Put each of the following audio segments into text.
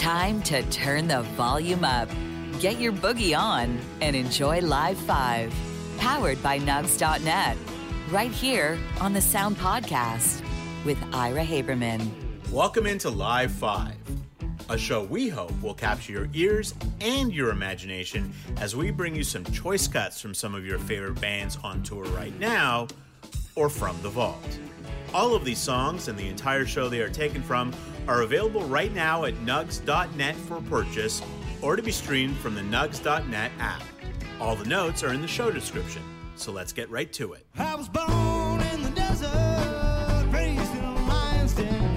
Time to turn the volume up. Get your boogie on and enjoy Live 5. Powered by Nugs.net. Right here on the Sound Podcast with Ira Haberman. Welcome into Live 5, a show we hope will capture your ears and your imagination as we bring you some choice cuts from some of your favorite bands on tour right now or from the vault. All of these songs and the entire show they are taken from are available right now at Nugs.net for purchase or to be streamed from the Nugs.net app. All the notes are in the show description, so let's get right to it. I was born in the desert, raised in a lion's den.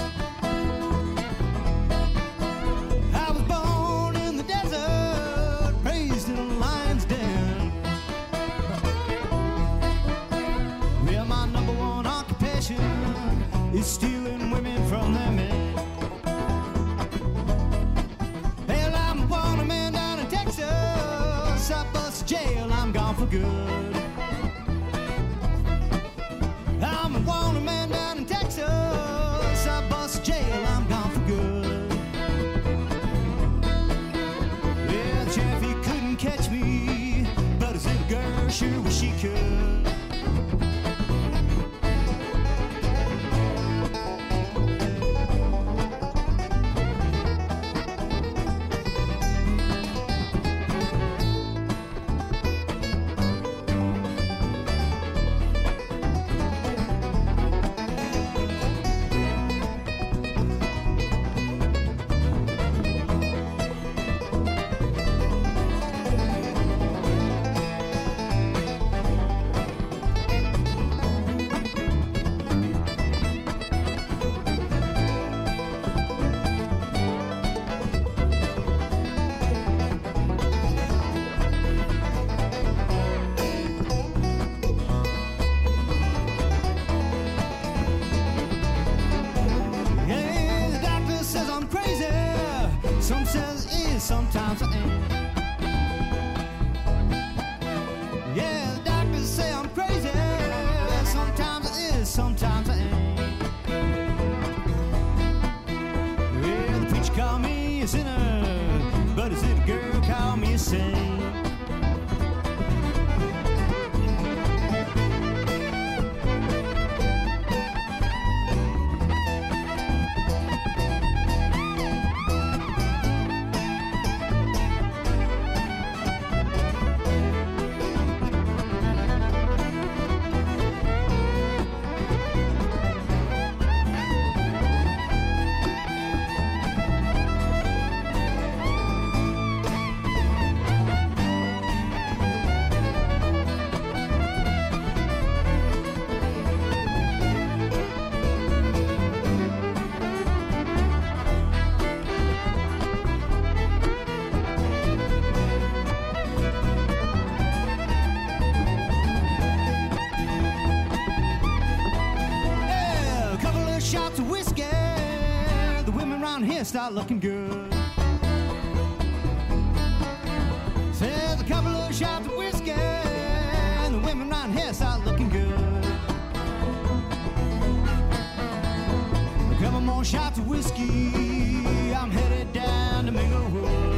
I was born in the desert, raised in a lion's den. Well, my number one occupation is stealing women from their men. Hell, I'm a wanted man down in Texas. I bust jail, I'm gone for good. I'm a wanted man down in Texas. I bust jail, I'm gone for good. Yeah, the sheriff, he couldn't catch me, but his little girl sure wish she could. Sometimes I ain't. Yeah, the doctors say I'm crazy. Sometimes I is, sometimes I ain't. Well, the preacher called me a sinner, but his little girl called me a saint. Start looking good. Says a couple of shots of whiskey, and the women around here start looking good. A couple more shots of whiskey, I'm headed down to Minglewood.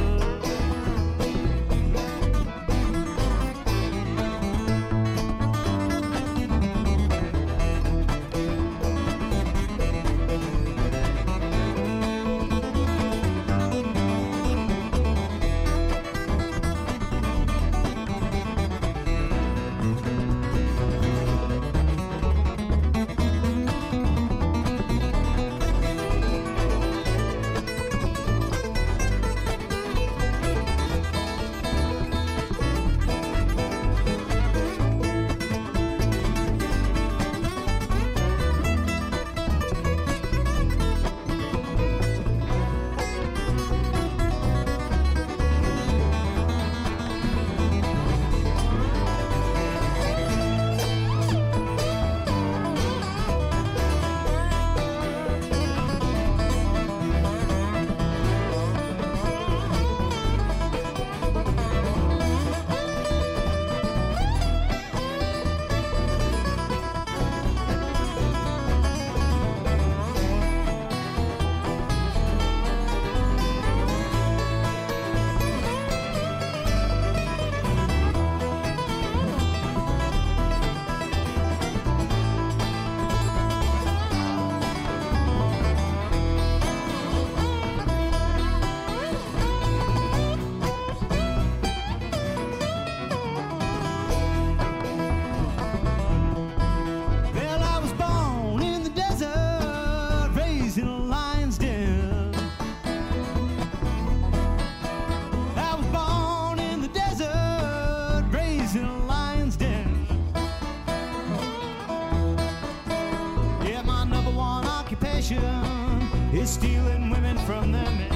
stealing women from their men.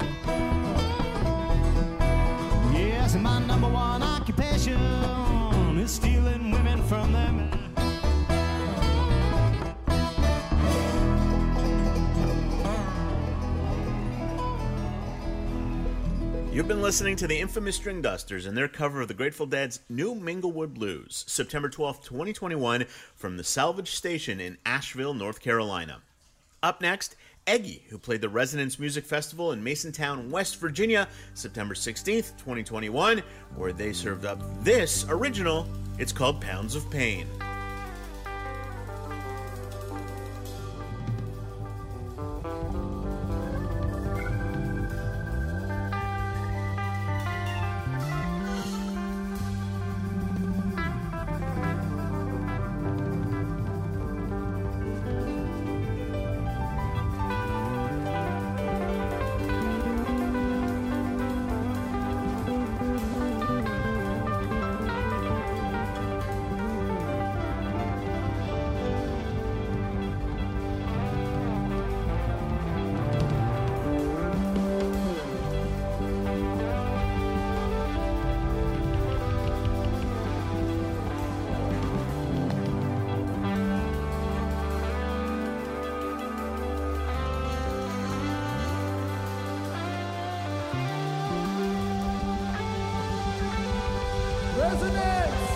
Yes, my number one occupation is stealing women from their men. You've been listening to the infamous String Dusters and their cover of the Grateful Dead's New Minglewood Blues, September 12th, 2021, from the Salvage Station in Asheville, North Carolina. Up next, Eggy, who played the Resonance Music Festival in Masontown, West Virginia, September 16th, 2021, where they served up this original. It's called Pounds of Pain. Resonance!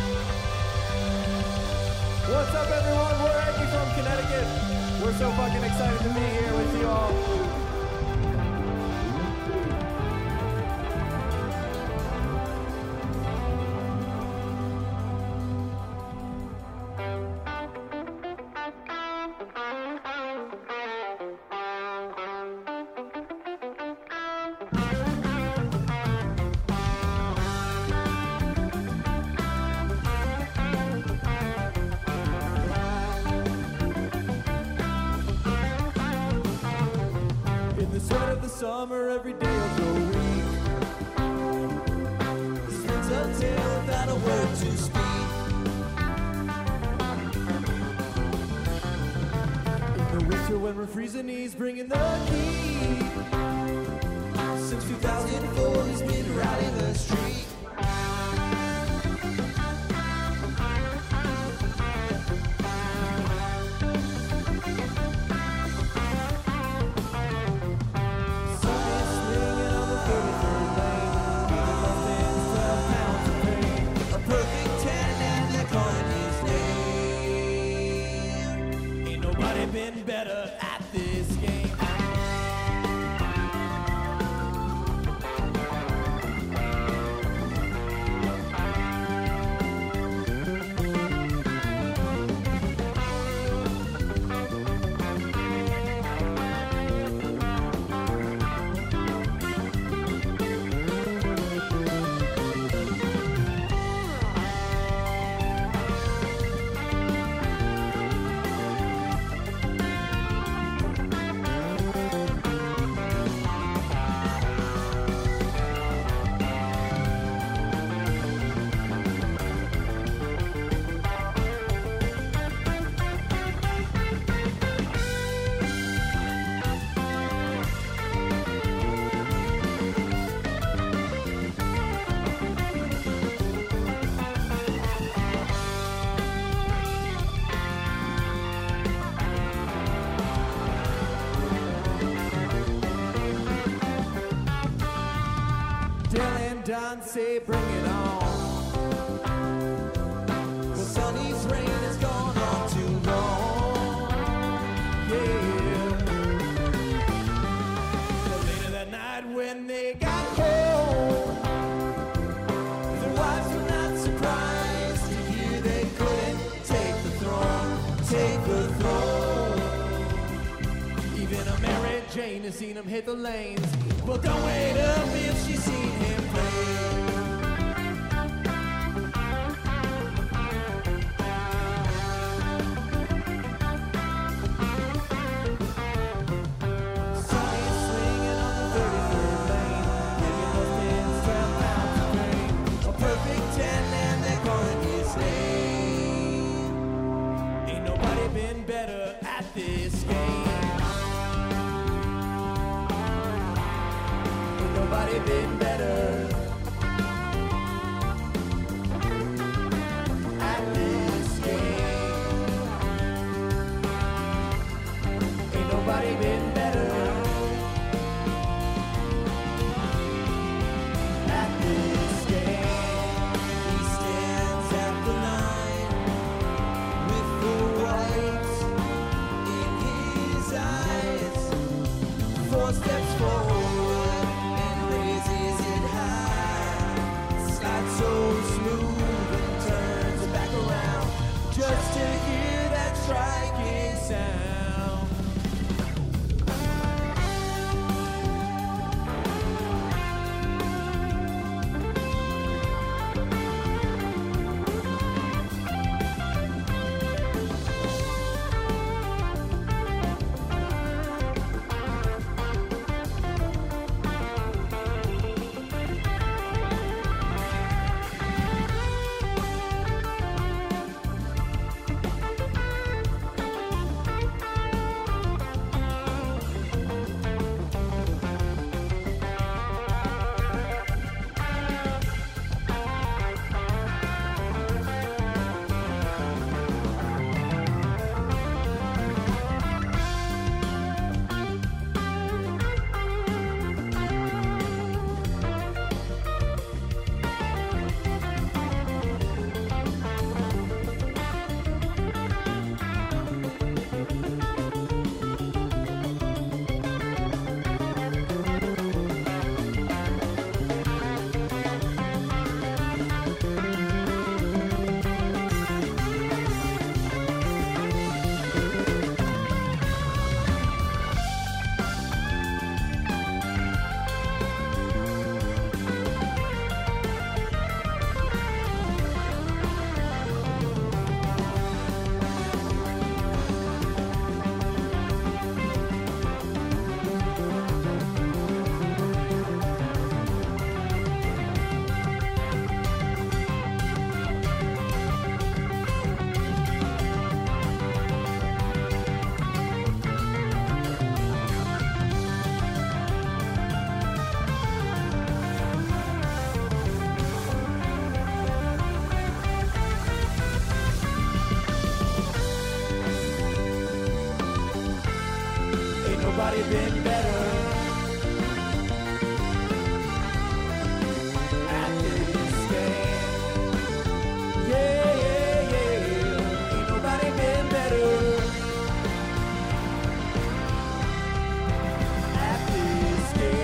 What's up, everyone? We're Eggy from Connecticut. We're so fucking excited to be here with you all. Summer every day of the week. This winter tale without a word to speak. In the winter when we're freezing knees, bringing the heat. Since 2004 he's been riding the street. Been better at this game. Don say bring it on. Well, Sonny's reign has gone on too long. Yeah. But later that night when they got home, their wives were not surprised to hear they couldn't take the throne, take the throne. Even a Mary Jane has seen him hit the lanes. Well, don't wait up if she's seen him play. Been better at this game. nobody been better at this game. Ain't nobody been better at this game. He stands at the line with the white in his eyes. 4 steps forward and raises it high. Slides so smooth and turns it back around just to hear that striking sound. Nobody been better at this game. Yeah, yeah, yeah. Ain't nobody been better at this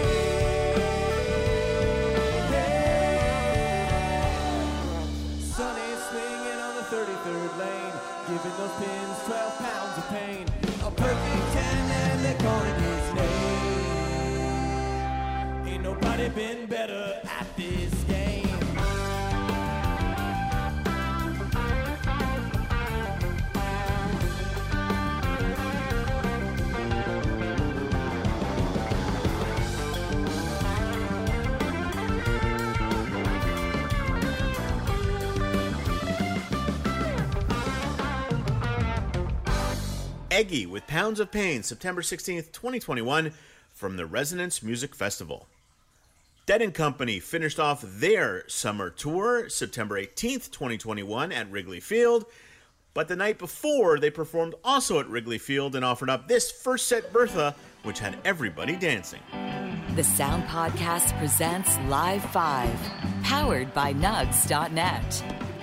game. Sonny swinging on the 33rd lane, giving those pins 12 pounds of pain. A perfect 10 and they're calling his name. Ain't nobody been better at this game. Eggy with Pounds of Pain, September 16th, 2021, from the Resonance Music Festival. Dead & Company finished off their summer tour September 18th, 2021 at Wrigley Field, but the night before they performed also at Wrigley Field and offered up this first set Bertha, which had everybody dancing. The Sound Podcast presents Live 5, powered by Nugs.net.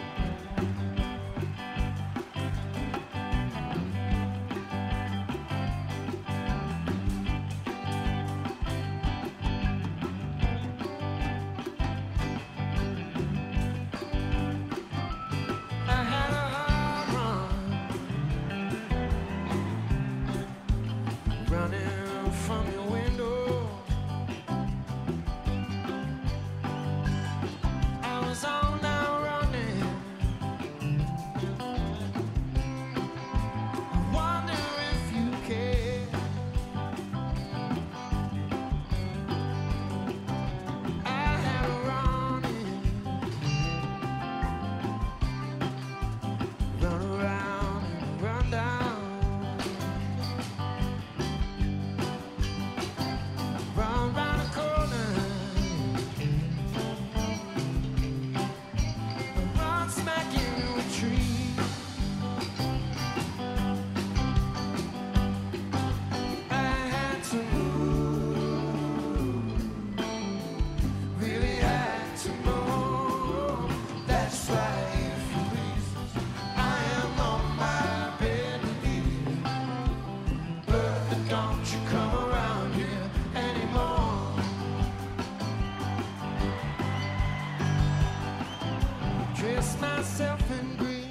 Running from your window, I was on now running. I wonder if you care. I had a running, run around and run down. myself in grief.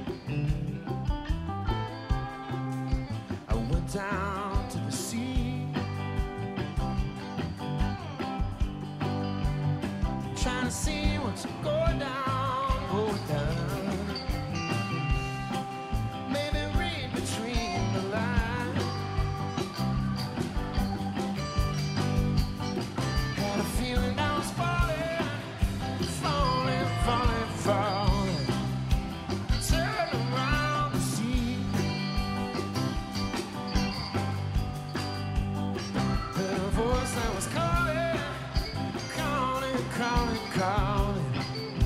I went down to the sea, trying to see what's going down, going down. Maybe read between the lines. Had a feeling I was falling, falling, falling, falling. Turn around to see. Heard a voice that was calling, calling, calling, calling.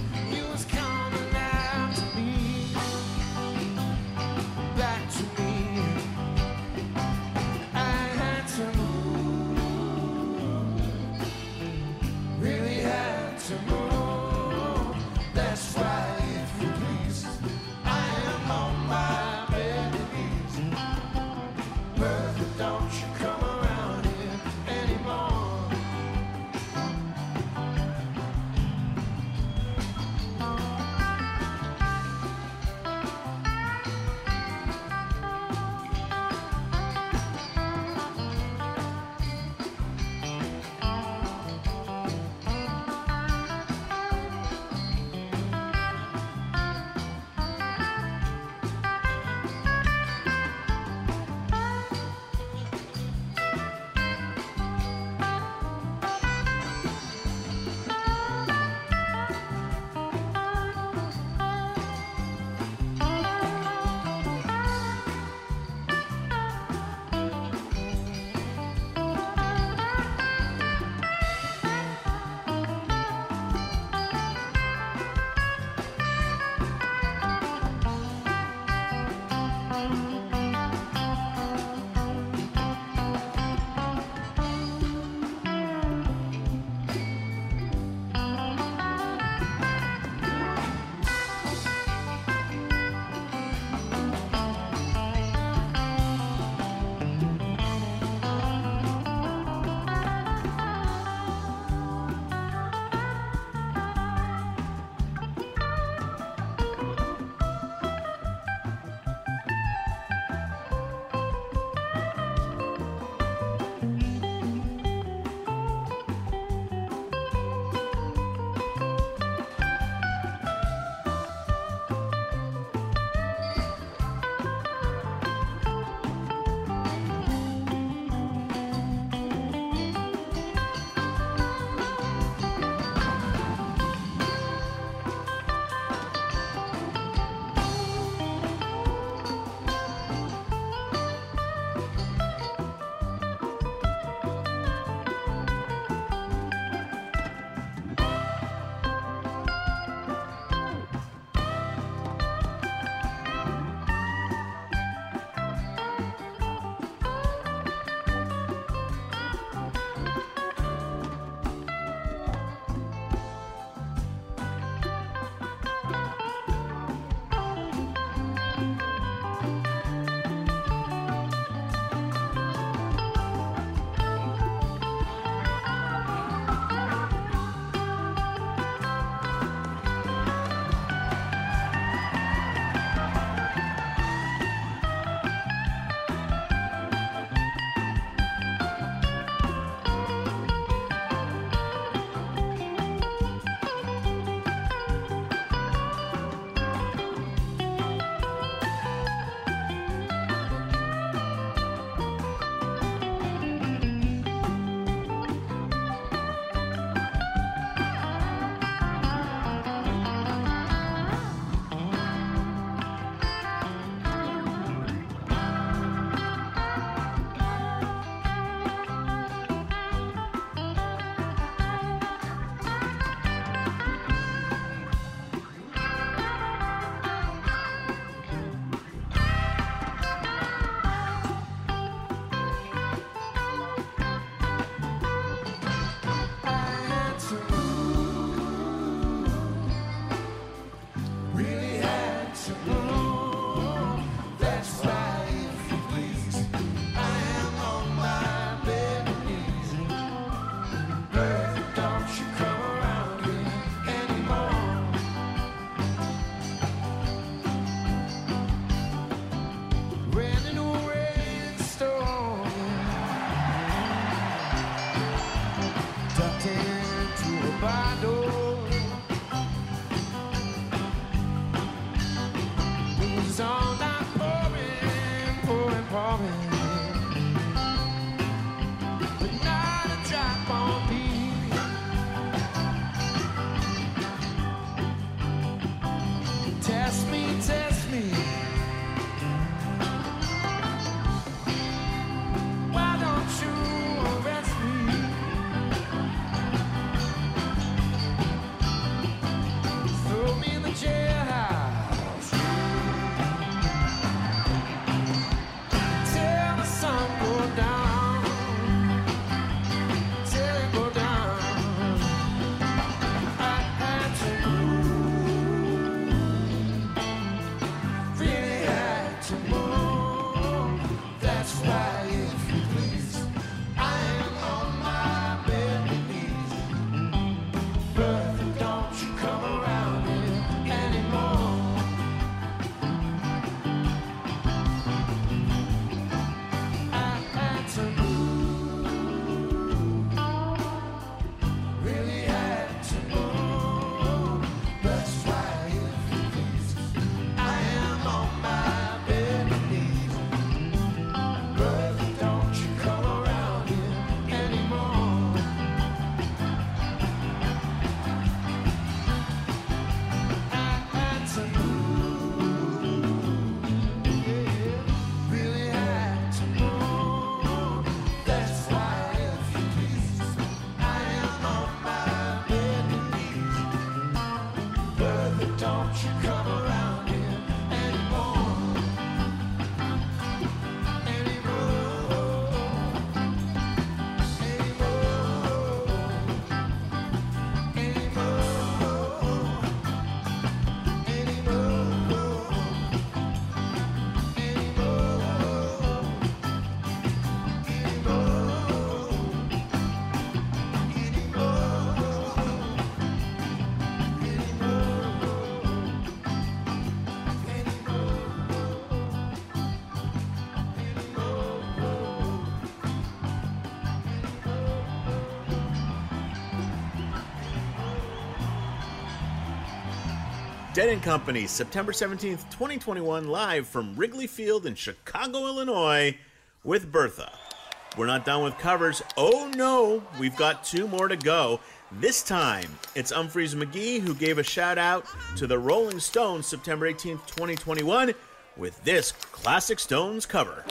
Dead & Company, September 17th, 2021, live from Wrigley Field in Chicago, Illinois, with Bertha. We're not done with covers. Oh no, we've got 2 more to go. This time, it's Umphrey's McGee who gave a shout out to the Rolling Stones, September 18th, 2021, with this classic Stones cover.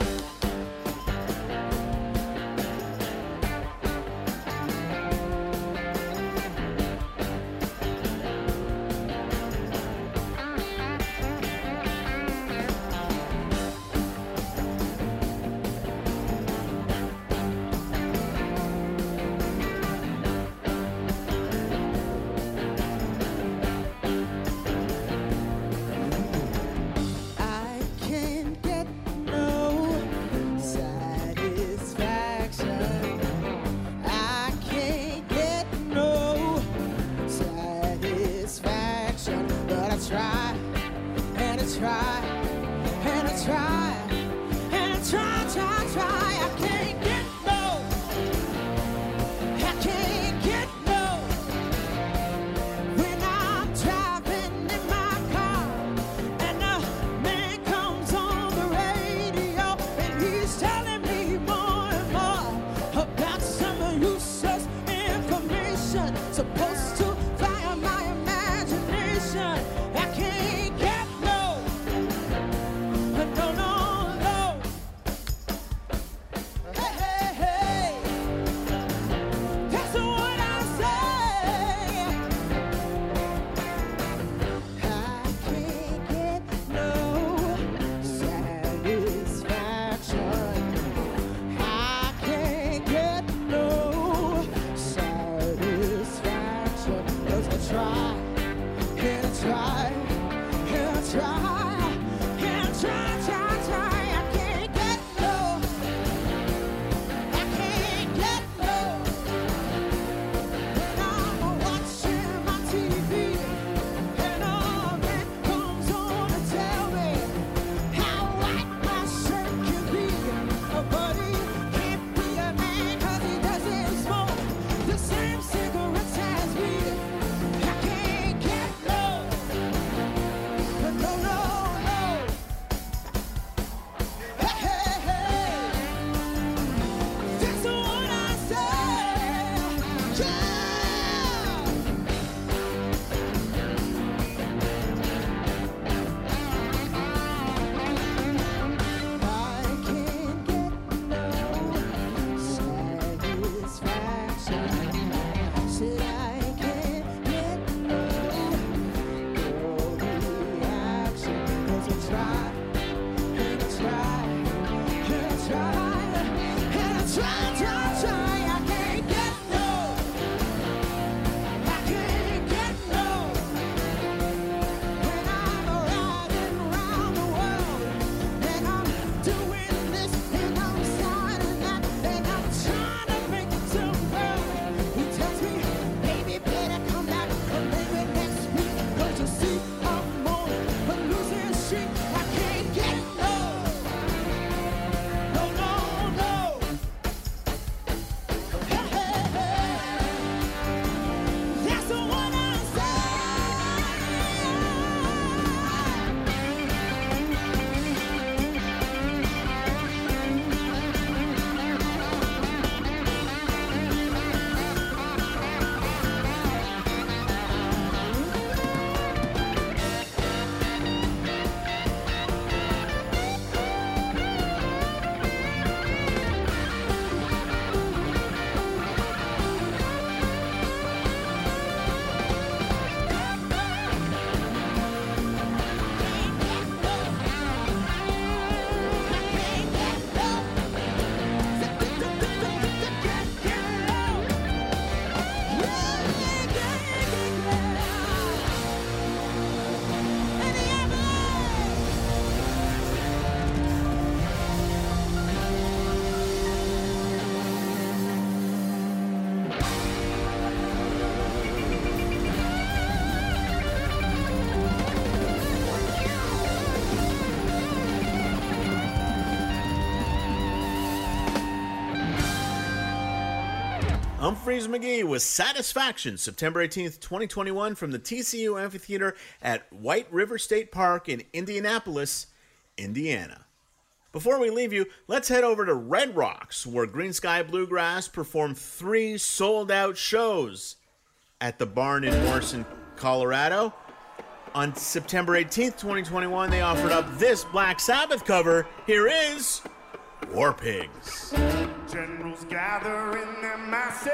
Humphreys McGee was Satisfaction, September 18th, 2021, from the TCU Amphitheater at White River State Park in Indianapolis, Indiana. Before we leave you, let's head over to Red Rocks, where Green Sky Bluegrass performed 3 sold-out shows at the Barn in Morrison, Colorado. On September 18th, 2021, they offered up this Black Sabbath cover. Here is War Pigs. Generals gather in their masses,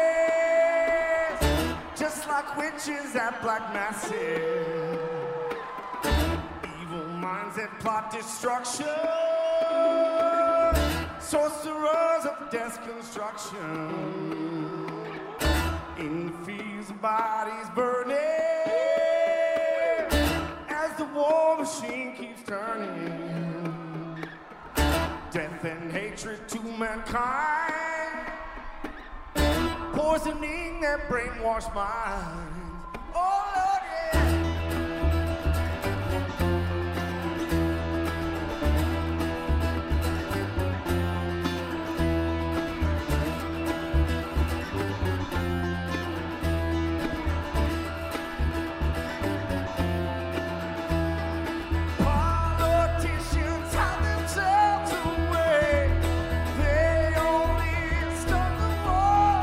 just like witches at black masses. Evil minds that plot destruction, sorcerers of death's construction. In fields, bodies burning, as the war machine keeps turning. Death and hatred to mankind, poisoning their brainwashed minds. Oh Lord, yeah. Politicians hide themselves away. They only start the war.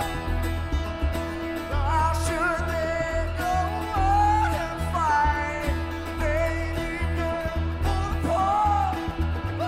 How should they go on and fight? They need none for the poor.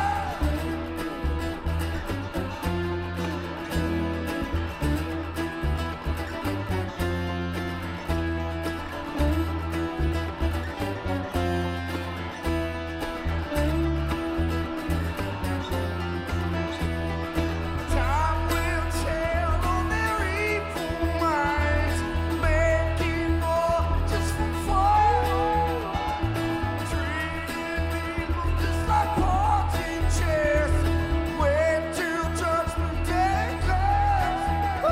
Time will tell on their evil minds, making more just for fun. Treating people just like pawns in chess. Wait till judgment day comes.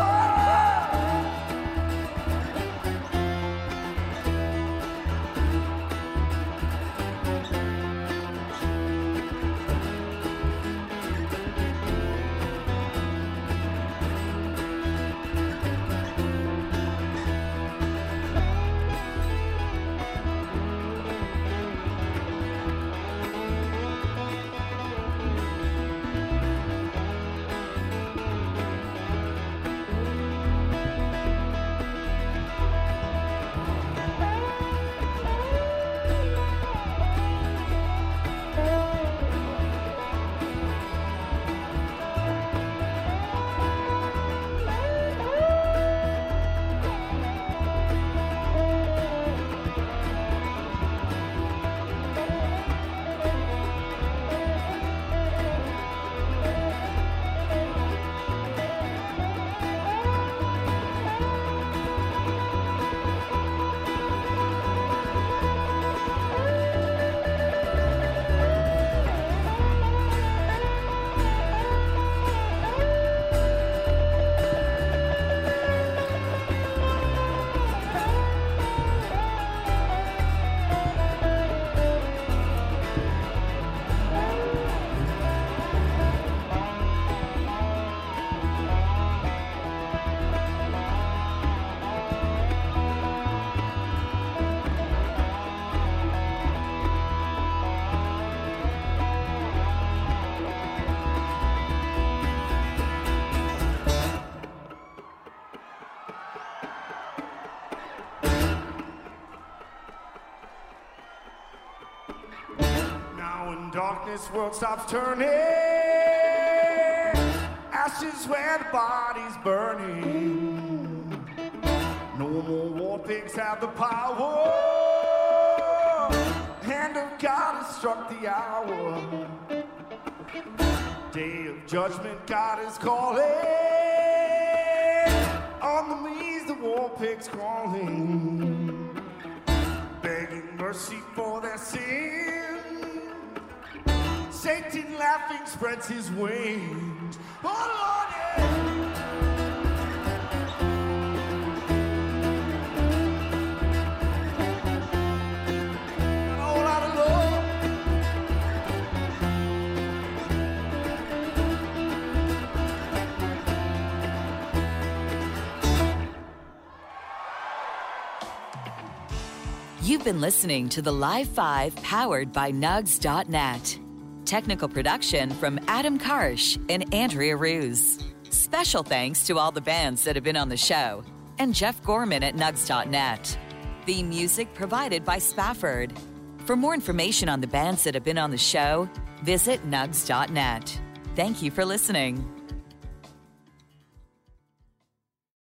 Now when darkness world stops turning, ashes where the body's burning. No more war pigs have the power. Hand of God has struck the hour. Day of judgment, God is calling. On the knees, the war pigs crawling, begging mercy for their sin. Satan laughing spreads his wings. Oh Lord, yeah. Oh, Lord, Lord. You've been listening to the Live 5 powered by Nugs.net. Technical production from Adam Karsh and Andrea Ruse. Special thanks to all the bands that have been on the show and Jeff Gorman at Nugs.net. Theme music provided by Spafford. For more information on the bands that have been on the show, visit Nugs.net. Thank you for listening.